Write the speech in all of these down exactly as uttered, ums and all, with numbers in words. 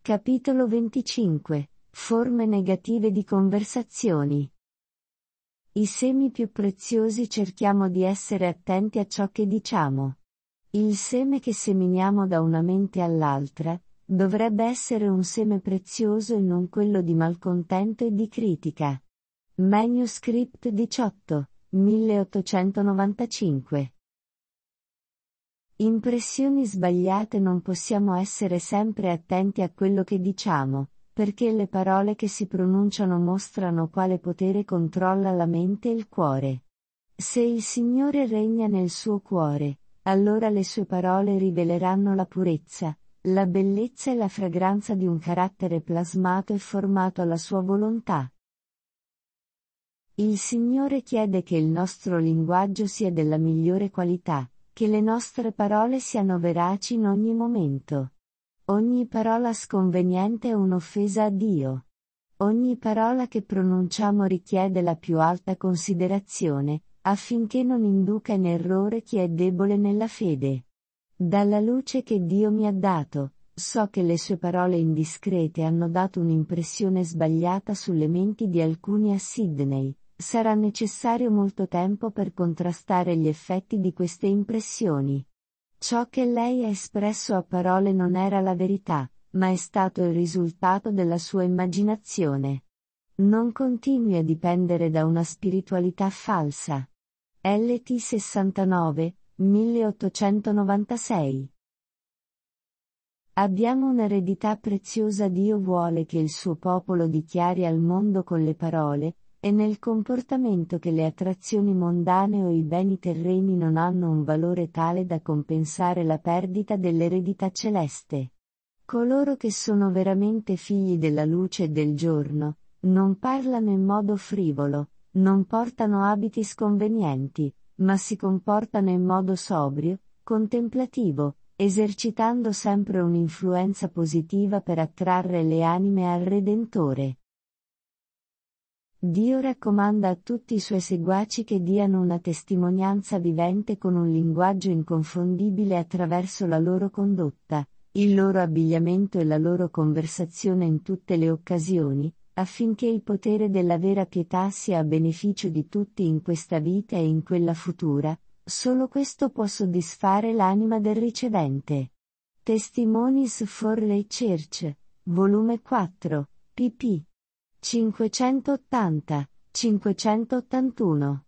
Capitolo venticinque. Forme negative di conversazioni. I semi più preziosi cerchiamo di essere attenti a ciò che diciamo. Il seme che seminiamo da una mente all'altra, dovrebbe essere un seme prezioso e non quello di malcontento e di critica. Manuscript diciotto, milleottocentonovantacinque. Impressioni sbagliate. Non possiamo essere sempre attenti a quello che diciamo, perché le parole che si pronunciano mostrano quale potere controlla la mente e il cuore. Se il Signore regna nel suo cuore, allora le sue parole riveleranno la purezza, la bellezza e la fragranza di un carattere plasmato e formato alla sua volontà. Il Signore chiede che il nostro linguaggio sia della migliore qualità, che le nostre parole siano veraci in ogni momento. Ogni parola sconveniente è un'offesa a Dio. Ogni parola che pronunciamo richiede la più alta considerazione, affinché non induca in errore chi è debole nella fede. Dalla luce che Dio mi ha dato, so che le sue parole indiscrete hanno dato un'impressione sbagliata sulle menti di alcuni a Sydney. Sarà necessario molto tempo per contrastare gli effetti di queste impressioni. Ciò che lei ha espresso a parole non era la verità, ma è stato il risultato della sua immaginazione. Non continui a dipendere da una spiritualità falsa. L T sessantanove, milleottocentonovantasei. Abbiamo un'eredità preziosa. Dio vuole che il suo popolo dichiari al mondo con le parole, e nel comportamento, che le attrazioni mondane o i beni terreni non hanno un valore tale da compensare la perdita dell'eredità celeste. Coloro che sono veramente figli della luce e del giorno, non parlano in modo frivolo, non portano abiti sconvenienti, ma si comportano in modo sobrio, contemplativo, esercitando sempre un'influenza positiva per attrarre le anime al Redentore. Dio raccomanda a tutti i suoi seguaci che diano una testimonianza vivente con un linguaggio inconfondibile attraverso la loro condotta, il loro abbigliamento e la loro conversazione in tutte le occasioni, affinché il potere della vera pietà sia a beneficio di tutti in questa vita e in quella futura. Solo questo può soddisfare l'anima del ricevente. Testimonies for the Church, volume quattro, pp. cinquecentottanta, cinquecentottantuno.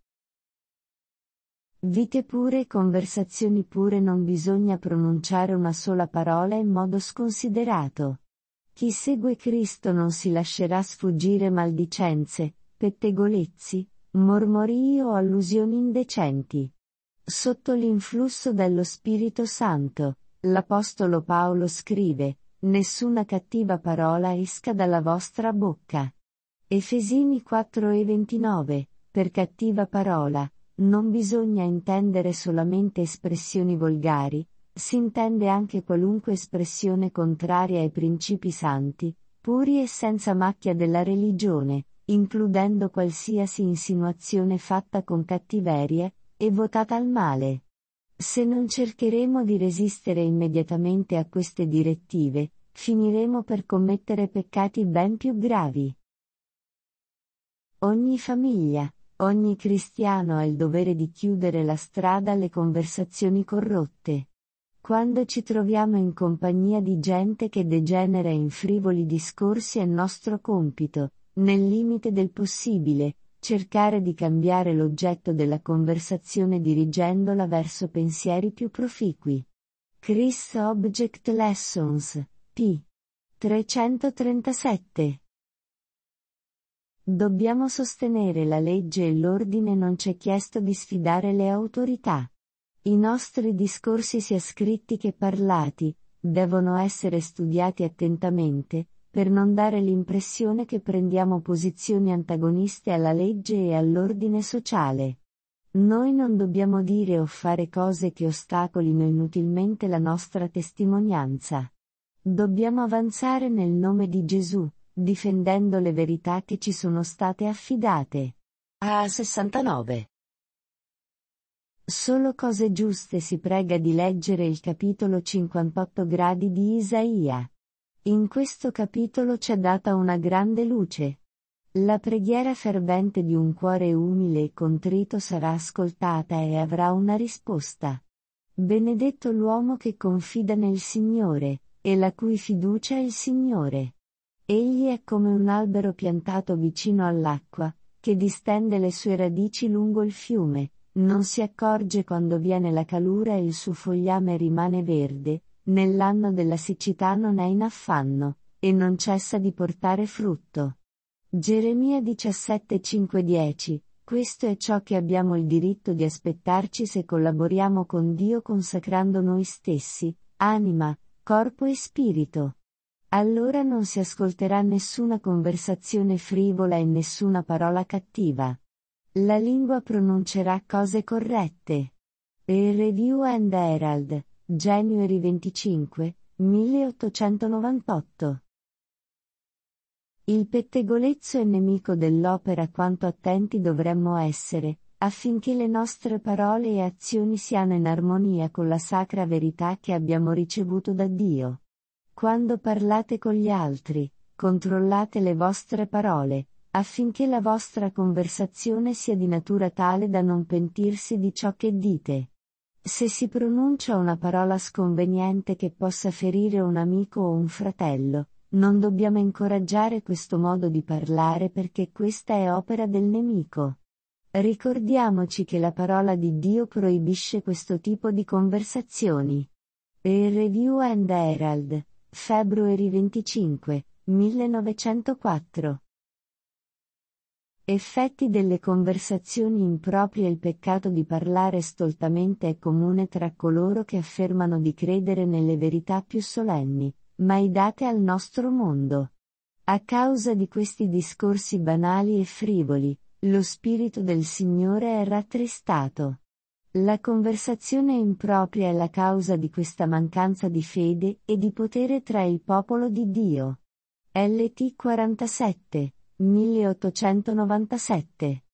Vite pure e conversazioni pure. Non bisogna pronunciare una sola parola in modo sconsiderato. Chi segue Cristo non si lascerà sfuggire maldicenze, pettegolezzi, mormorii o allusioni indecenti. Sotto l'influsso dello Spirito Santo, l'Apostolo Paolo scrive: nessuna cattiva parola esca dalla vostra bocca. Efesini quattro e ventinove. Per cattiva parola, non bisogna intendere solamente espressioni volgari, si intende anche qualunque espressione contraria ai principi santi, puri e senza macchia della religione, includendo qualsiasi insinuazione fatta con cattiveria, e votata al male. Se non cercheremo di resistere immediatamente a queste direttive, finiremo per commettere peccati ben più gravi. Ogni famiglia, ogni cristiano ha il dovere di chiudere la strada alle conversazioni corrotte. Quando ci troviamo in compagnia di gente che degenera in frivoli discorsi, è nostro compito, nel limite del possibile, cercare di cambiare l'oggetto della conversazione dirigendola verso pensieri più proficui. Chris Object Lessons, p. trecentotrentasette. Dobbiamo sostenere la legge e l'ordine. Non c'è chiesto di sfidare le autorità. I nostri discorsi, sia scritti che parlati, devono essere studiati attentamente, per non dare l'impressione che prendiamo posizioni antagoniste alla legge e all'ordine sociale. Noi non dobbiamo dire o fare cose che ostacolino inutilmente la nostra testimonianza. Dobbiamo avanzare nel nome di Gesù, difendendo le verità che ci sono state affidate. A sessantanove. Solo cose giuste. Si prega di leggere il capitolo cinquantotto gradi di Isaia. In questo capitolo c'è data una grande luce. La preghiera fervente di un cuore umile e contrito sarà ascoltata e avrà una risposta. Benedetto l'uomo che confida nel Signore, e la cui fiducia è il Signore. Egli è come un albero piantato vicino all'acqua, che distende le sue radici lungo il fiume, non si accorge quando viene la calura e il suo fogliame rimane verde, nell'anno della siccità non è in affanno, e non cessa di portare frutto. Geremia diciassette cinque dieci. Questo è ciò che abbiamo il diritto di aspettarci se collaboriamo con Dio consacrando noi stessi, anima, corpo e spirito. Allora non si ascolterà nessuna conversazione frivola e nessuna parola cattiva. La lingua pronuncerà cose corrette. Il Review and Herald, January venticinque, milleottocentonovantotto. Il pettegolezzo è nemico dell'opera quanto attenti dovremmo essere, affinché le nostre parole e azioni siano in armonia con la sacra verità che abbiamo ricevuto da Dio. Quando parlate con gli altri, controllate le vostre parole, affinché la vostra conversazione sia di natura tale da non pentirsi di ciò che dite. Se si pronuncia una parola sconveniente che possa ferire un amico o un fratello, non dobbiamo incoraggiare questo modo di parlare perché questa è opera del nemico. Ricordiamoci che la parola di Dio proibisce questo tipo di conversazioni. Il Review and Herald, February venticinque, millenovecentoquattro. Effetti delle conversazioni improprie. Il peccato di parlare stoltamente è comune tra coloro che affermano di credere nelle verità più solenni, mai date al nostro mondo. A causa di questi discorsi banali e frivoli, lo spirito del Signore è rattristato. La conversazione impropria è la causa di questa mancanza di fede e di potere tra il popolo di Dio. L T quarantasette, milleottocentonovantasette.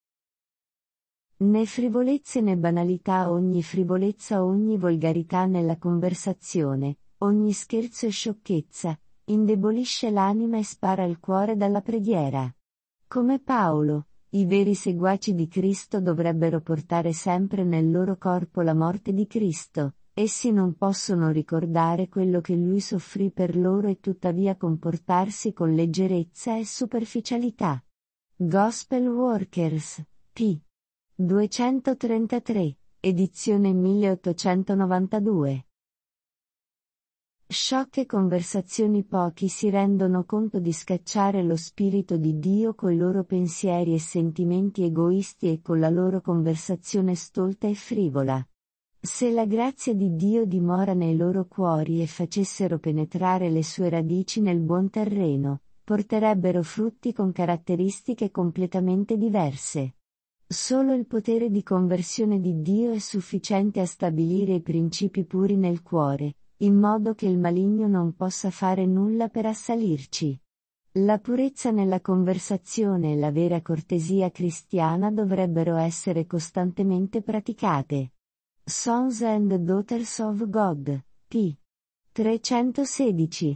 Né frivolezze né banalità, ogni frivolezza, ogni volgarità nella conversazione, ogni scherzo e sciocchezza, indebolisce l'anima e spara il cuore dalla preghiera. Come Paolo, i veri seguaci di Cristo dovrebbero portare sempre nel loro corpo la morte di Cristo, essi non possono ricordare quello che Lui soffrì per loro e tuttavia comportarsi con leggerezza e superficialità. Gospel Workers, p. duecentotrentatré, edizione milleottocentonovantadue. Sciocche conversazioni. Pochi si rendono conto di scacciare lo Spirito di Dio coi loro pensieri e sentimenti egoisti e con la loro conversazione stolta e frivola. Se la grazia di Dio dimora nei loro cuori e facessero penetrare le sue radici nel buon terreno, porterebbero frutti con caratteristiche completamente diverse. Solo il potere di conversione di Dio è sufficiente a stabilire i principi puri nel cuore, in modo che il maligno non possa fare nulla per assalirci. La purezza nella conversazione e la vera cortesia cristiana dovrebbero essere costantemente praticate. Sons and Daughters of God, p. trecentosedici.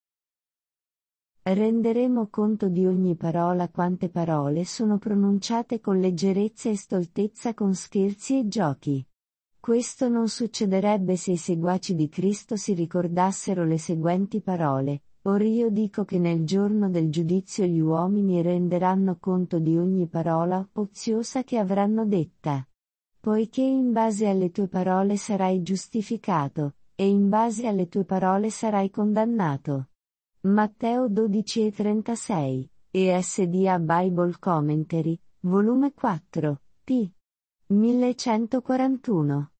Renderemo conto di ogni parola. Quante parole sono pronunciate con leggerezza e stoltezza, con scherzi e giochi. Questo non succederebbe se i seguaci di Cristo si ricordassero le seguenti parole: Or io dico che nel giorno del giudizio gli uomini renderanno conto di ogni parola oziosa che avranno detta. Poiché in base alle tue parole sarai giustificato, e in base alle tue parole sarai condannato. Matteo dodici e trentasei, E S D A Bible Commentary, volume quattro, p. millecentoquarantuno.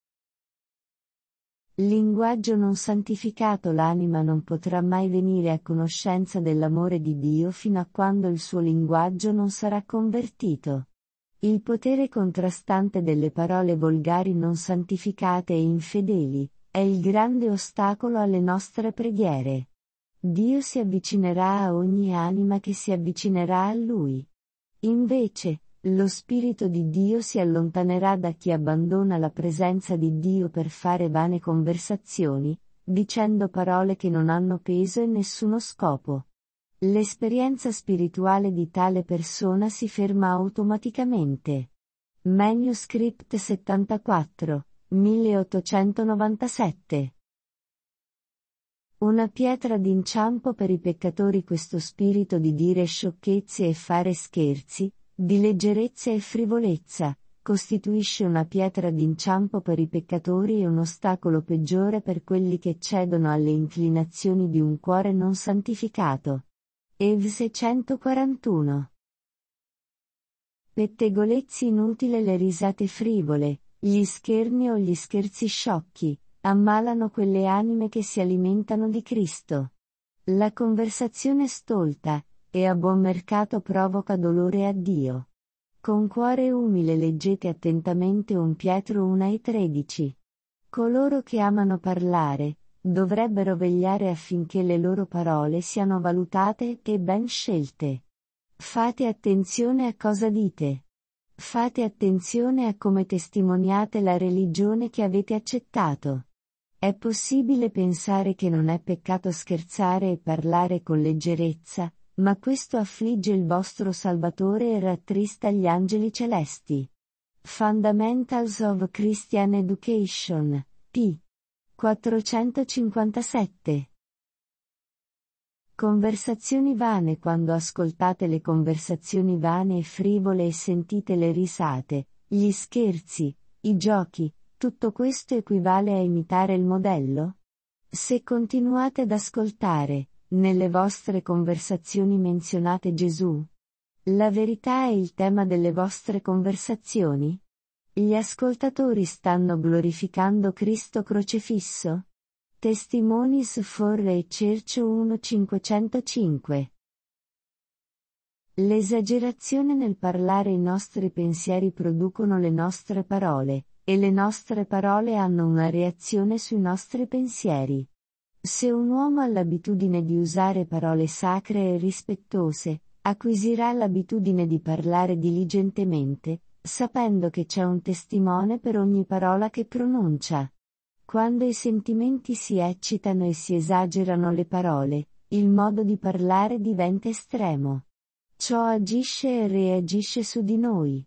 Linguaggio non santificato. L'anima non potrà mai venire a conoscenza dell'amore di Dio fino a quando il suo linguaggio non sarà convertito. Il potere contrastante delle parole volgari non santificate e infedeli è il grande ostacolo alle nostre preghiere. Dio si avvicinerà a ogni anima che si avvicinerà a Lui. Invece, lo Spirito di Dio si allontanerà da chi abbandona la presenza di Dio per fare vane conversazioni, dicendo parole che non hanno peso e nessuno scopo. L'esperienza spirituale di tale persona si ferma automaticamente. Manuscript settantaquattro, milleottocentonovantasette. Una pietra d'inciampo per i peccatori. Questo spirito di dire sciocchezze e fare scherzi, di leggerezza e frivolezza, costituisce una pietra d'inciampo per i peccatori e un ostacolo peggiore per quelli che cedono alle inclinazioni di un cuore non santificato. Ev centoquarantuno. Pettegolezzi inutili. Le risate frivole, gli scherni o gli scherzi sciocchi, ammalano quelle anime che si alimentano di Cristo. La conversazione stolta, e a buon mercato provoca dolore a Dio. Con cuore umile leggete attentamente un Pietro uno e tredici. Coloro che amano parlare, dovrebbero vegliare affinché le loro parole siano valutate e ben scelte. Fate attenzione a cosa dite. Fate attenzione a come testimoniate la religione che avete accettato. È possibile pensare che non è peccato scherzare e parlare con leggerezza, ma questo affligge il vostro Salvatore e rattrista gli angeli celesti. Fundamentals of Christian Education, p. quattrocentocinquantasette. Conversazioni vane. Quando ascoltate le conversazioni vane e frivole e sentite le risate, gli scherzi, i giochi, tutto questo equivale a imitare il modello? Se continuate ad ascoltare, nelle vostre conversazioni menzionate Gesù? La verità è il tema delle vostre conversazioni? Gli ascoltatori stanno glorificando Cristo crocifisso? Testimonies for a Church uno cinquecentocinque. L'esagerazione nel parlare. I nostri pensieri producono le nostre parole, e le nostre parole hanno una reazione sui nostri pensieri. Se un uomo ha l'abitudine di usare parole sacre e rispettose, acquisirà l'abitudine di parlare diligentemente, sapendo che c'è un testimone per ogni parola che pronuncia. Quando i sentimenti si eccitano e si esagerano le parole, il modo di parlare diventa estremo. Ciò agisce e reagisce su di noi.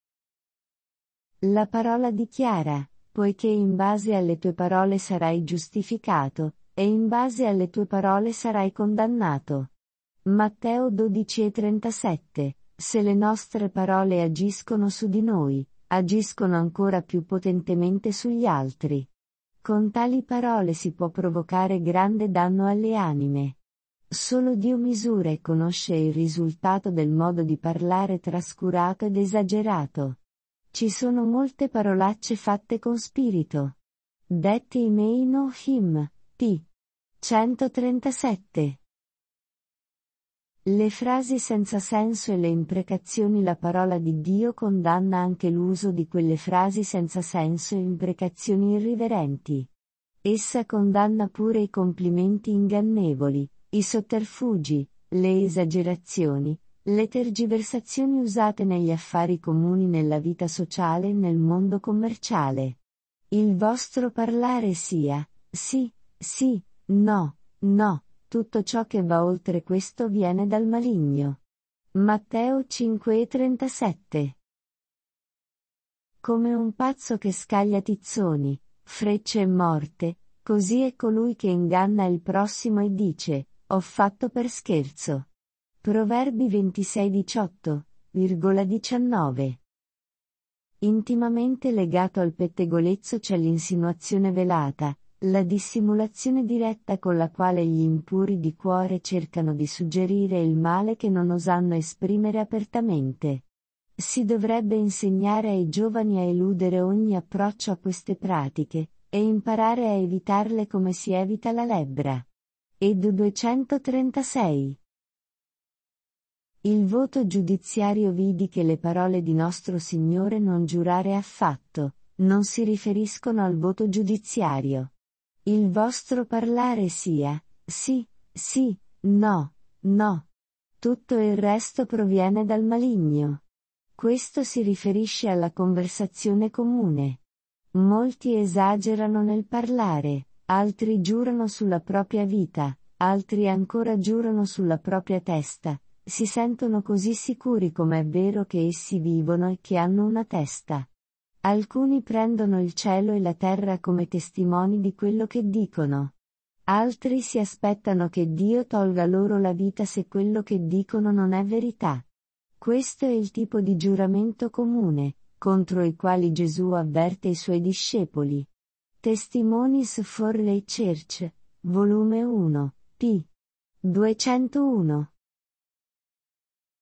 La parola dichiara, poiché in base alle tue parole sarai giustificato, e in base alle tue parole sarai condannato. Matteo dodici e trentasette. Se le nostre parole agiscono su di noi, agiscono ancora più potentemente sugli altri. Con tali parole si può provocare grande danno alle anime. Solo Dio misura e conosce il risultato del modo di parlare trascurato ed esagerato. Ci sono molte parolacce fatte con spirito. Detti i may know him, p. centotrentasette. Le frasi senza senso e le imprecazioni. La parola di Dio condanna anche l'uso di quelle frasi senza senso e imprecazioni irriverenti. Essa condanna pure i complimenti ingannevoli, i sotterfugi, le esagerazioni, le tergiversazioni usate negli affari comuni, nella vita sociale e nel mondo commerciale. Il vostro parlare sia, sì, sì, no, no. Tutto ciò che va oltre questo viene dal maligno. Matteo cinque e trentasette. Come un pazzo che scaglia tizzoni, frecce e morte, così è colui che inganna il prossimo e dice, ho fatto per scherzo. Proverbi ventisei diciotto, diciannove. Intimamente legato al pettegolezzo c'è l'insinuazione velata, la dissimulazione diretta con la quale gli impuri di cuore cercano di suggerire il male che non osano esprimere apertamente. Si dovrebbe insegnare ai giovani a eludere ogni approccio a queste pratiche, e imparare a evitarle come si evita la lebbra. Ed duecentotrentasei. Il voto giudiziario. Vidi che le parole di nostro Signore non giurare affatto, non si riferiscono al voto giudiziario. Il vostro parlare sia, sì, sì, no, no. Tutto il resto proviene dal maligno. Questo si riferisce alla conversazione comune. Molti esagerano nel parlare, Altri giurano sulla propria vita, altri ancora giurano sulla propria testa, si sentono così sicuri come è vero che essi vivono e che hanno una testa. Alcuni prendono il cielo e la terra come testimoni di quello che dicono. Altri si aspettano che Dio tolga loro la vita se quello che dicono non è verità. Questo è il tipo di giuramento comune, contro i quali Gesù avverte i suoi discepoli. Testimonies for the Church, volume uno, p. duecentouno.